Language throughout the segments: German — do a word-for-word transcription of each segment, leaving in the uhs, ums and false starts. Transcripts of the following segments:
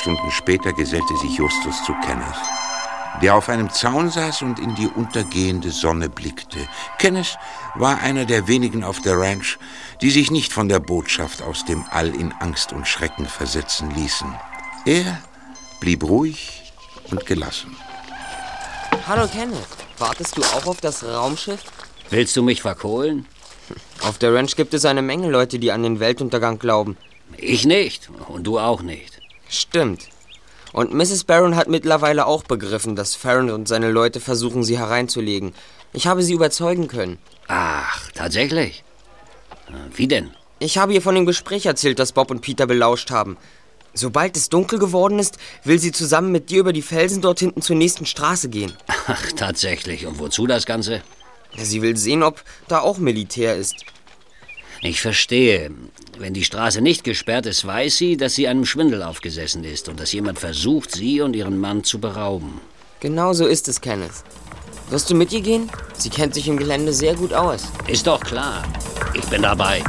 Stunden später gesellte sich Justus zu Kenneth, der auf einem Zaun saß und in die untergehende Sonne blickte. Kenneth war einer der wenigen auf der Ranch, die sich nicht von der Botschaft aus dem All in Angst und Schrecken versetzen ließen. Er blieb ruhig und gelassen. Hallo Kenneth, wartest du auch auf das Raumschiff? Willst du mich verkohlen? Auf der Ranch gibt es eine Menge Leute, die an den Weltuntergang glauben. Ich nicht und du auch nicht. Stimmt. Und Misses Barron hat mittlerweile auch begriffen, dass Farron und seine Leute versuchen, sie hereinzulegen. Ich habe sie überzeugen können. Ach, tatsächlich? Wie denn? Ich habe ihr von dem Gespräch erzählt, das Bob und Peter belauscht haben. Sobald es dunkel geworden ist, will sie zusammen mit dir über die Felsen dort hinten zur nächsten Straße gehen. Ach, tatsächlich. Und wozu das Ganze? Sie will sehen, ob da auch Militär ist. Ich verstehe. Wenn die Straße nicht gesperrt ist, weiß sie, dass sie einem Schwindel aufgesessen ist und dass jemand versucht, sie und ihren Mann zu berauben. Genau so ist es, Kenneth. Wirst du mit ihr gehen? Sie kennt sich im Gelände sehr gut aus. Ist doch klar. Ich bin dabei.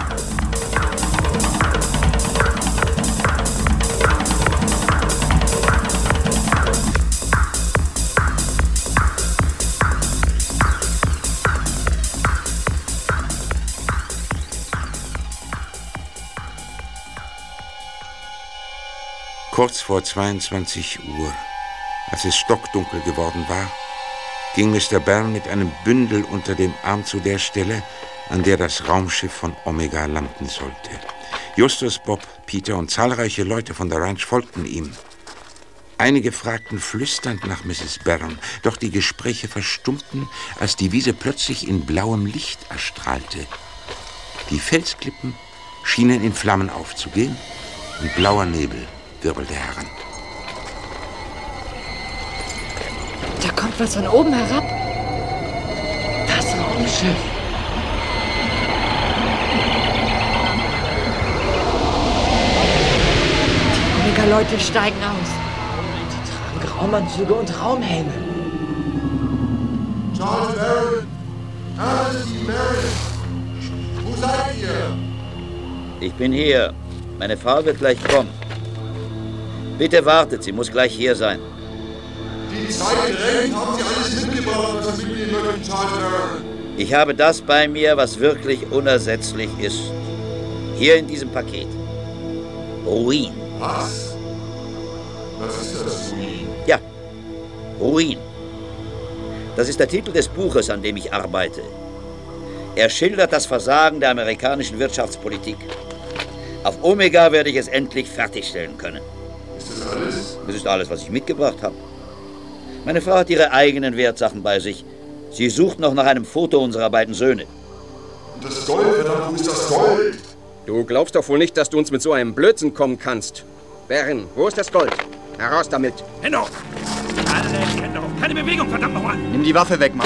Kurz vor zweiundzwanzig Uhr, als es stockdunkel geworden war, ging Mister Barron mit einem Bündel unter dem Arm zu der Stelle, an der das Raumschiff von Omega landen sollte. Justus, Bob, Peter und zahlreiche Leute von der Ranch folgten ihm. Einige fragten flüsternd nach Misses Barron, doch die Gespräche verstummten, als die Wiese plötzlich in blauem Licht erstrahlte. Die Felsklippen schienen in Flammen aufzugehen und blauer Nebel wirbelte heran. Da kommt was von oben herab. Das Raumschiff. Die Omega-Leute steigen aus. Die tragen Raumanzüge und Raumhelme. Charles Barron, Alice Barron, wo seid ihr? Ich bin hier. Meine Frau wird gleich kommen. Bitte wartet, sie muss gleich hier sein. Die Zeit drängt, haben Sie alles mitgebracht, was mitnehmen können, Charles Barron? Ich habe das bei mir, was wirklich unersetzlich ist. Hier in diesem Paket. Ruin. Was? Was ist das, Ruin? Ja, Ruin. Das ist der Titel des Buches, an dem ich arbeite. Er schildert das Versagen der amerikanischen Wirtschaftspolitik. Auf Omega werde ich es endlich fertigstellen können. Ist das alles? Das ist alles, was ich mitgebracht habe. Meine Frau hat ihre eigenen Wertsachen bei sich. Sie sucht noch nach einem Foto unserer beiden Söhne. Und das Gold, verdammt, wo ist das Gold? Du glaubst doch wohl nicht, dass du uns mit so einem Blödsinn kommen kannst. Barron, wo ist das Gold? Heraus damit. Hände hoch! Alle Hände hoch! Keine Bewegung, verdammt nochmal! Nimm die Waffe weg, Mann.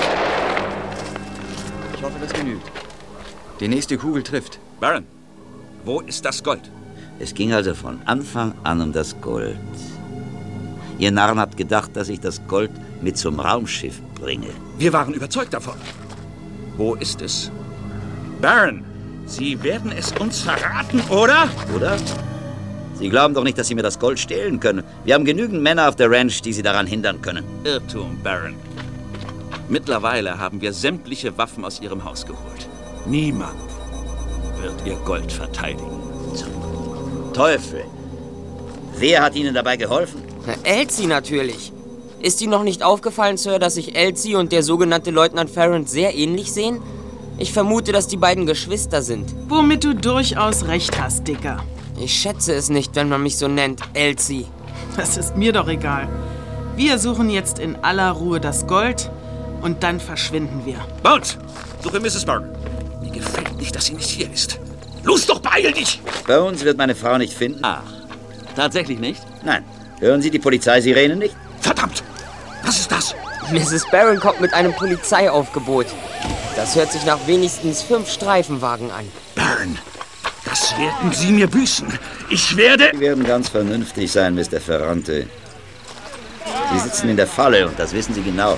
Ich hoffe, das genügt. Die nächste Kugel trifft. Barron, wo ist das Gold? Es ging also von Anfang an um das Gold. Ihr Narren habt gedacht, dass ich das Gold mit zum Raumschiff bringe. Wir waren überzeugt davon. Wo ist es? Barron, Sie werden es uns verraten, oder? Oder? Sie glauben doch nicht, dass Sie mir das Gold stehlen können. Wir haben genügend Männer auf der Ranch, die Sie daran hindern können. Irrtum, Barron. Mittlerweile haben wir sämtliche Waffen aus Ihrem Haus geholt. Niemand wird Ihr Gold verteidigen. Zum Teufel! Wer hat Ihnen dabei geholfen? Elsie natürlich. Ist Ihnen noch nicht aufgefallen, Sir, dass sich Elsie und der sogenannte Leutnant Farron sehr ähnlich sehen? Ich vermute, dass die beiden Geschwister sind. Womit du durchaus recht hast, Dicker. Ich schätze es nicht, wenn man mich so nennt, Elsie. Das ist mir doch egal. Wir suchen jetzt in aller Ruhe das Gold und dann verschwinden wir. Bones, suche Misses Barron. Mir gefällt nicht, dass sie nicht hier ist. Los doch, beeil dich! Bones wird meine Frau nicht finden. Ach, tatsächlich nicht? Nein. Hören Sie die Polizeisirene nicht? Verdammt! Was ist das? Misses Barron kommt mit einem Polizeiaufgebot. Das hört sich nach wenigstens fünf Streifenwagen an. Barron, das werden Sie mir büßen. Ich werde... Sie werden ganz vernünftig sein, Mister Ferrante. Sie sitzen in der Falle und das wissen Sie genau.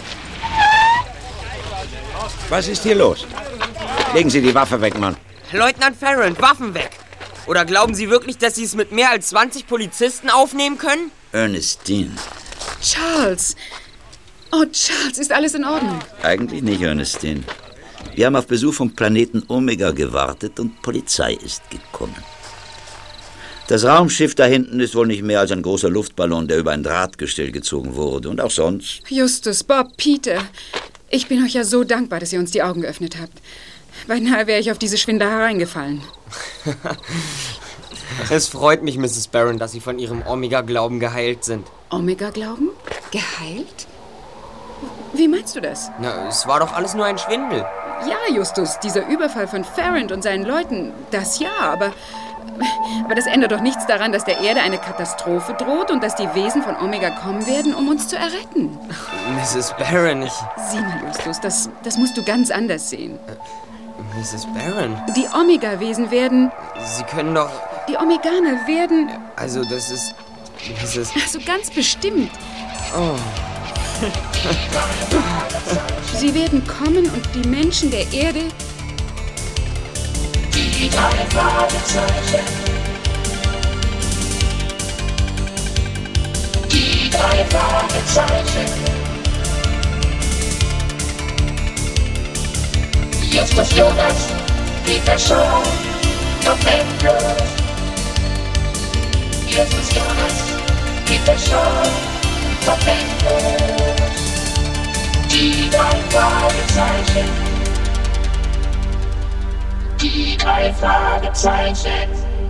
Was ist hier los? Legen Sie die Waffe weg, Mann. Leutnant Farron, Waffen weg! Oder glauben Sie wirklich, dass Sie es mit mehr als zwanzig Polizisten aufnehmen können? Ernestine. Charles. Oh, Charles, ist alles in Ordnung? Eigentlich nicht, Ernestine. Wir haben auf Besuch vom Planeten Omega gewartet und Polizei ist gekommen. Das Raumschiff da hinten ist wohl nicht mehr als ein großer Luftballon, der über ein Drahtgestell gezogen wurde. Und auch sonst. Justus, Bob, Peter. Ich bin euch ja so dankbar, dass ihr uns die Augen geöffnet habt. Beinahe wäre ich auf diese Schwindler hereingefallen. Es freut mich, Misses Barron, dass Sie von Ihrem Omega-Glauben geheilt sind. Omega-Glauben? Geheilt? Wie meinst du das? Na, es war doch alles nur ein Schwindel. Ja, Justus, dieser Überfall von Farrant und seinen Leuten, das ja, aber... Aber das ändert doch nichts daran, dass der Erde eine Katastrophe droht und dass die Wesen von Omega kommen werden, um uns zu erretten. Misses Barron, ich... Sieh mal, Justus, das, das musst du ganz anders sehen. Äh, Misses Barron? Die Omega-Wesen werden... Sie können doch... Die Omeganer werden... Also, das ist... Misses... Also ganz bestimmt. Oh... Sie werden kommen und die Menschen der Erde... Die drei Fragezeichen. Die drei Fragezeichen. Jetzt ist Jonas, Peter Shaw, noch endlos. Jetzt ist Jonas, Peter Shaw, noch endlos. Die drei Fragezeichen. Die drei Fragezeichen.